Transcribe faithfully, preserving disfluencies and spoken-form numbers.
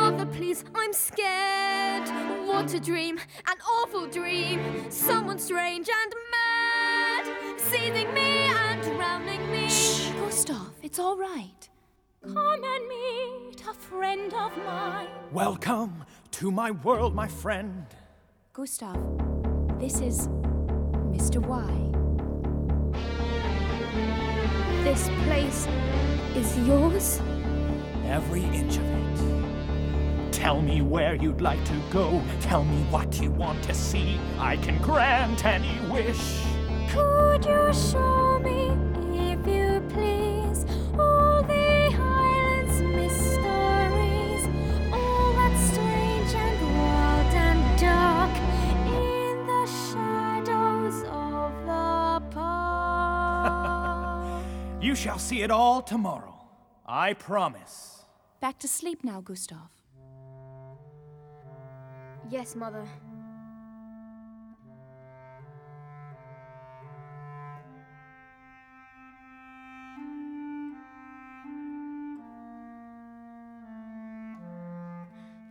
Mother, please, I'm scared. What a dream, an awful dream. Someone strange and mad, seizing me and drowning me. Shh, Gustav, it's all right. Come and meet a friend of mine. Welcome to my world, my friend. Gustav, this is Mister Y. This place is yours? Every inch of it. Tell me where you'd like to go. Tell me what you want to see. I can grant any wish. Could you show me, if you please, all the island's mysteries, all that's strange and wild and dark in the shadows of the park? You shall see it all tomorrow. I promise. Back to sleep now, Gustav. Yes, Mother.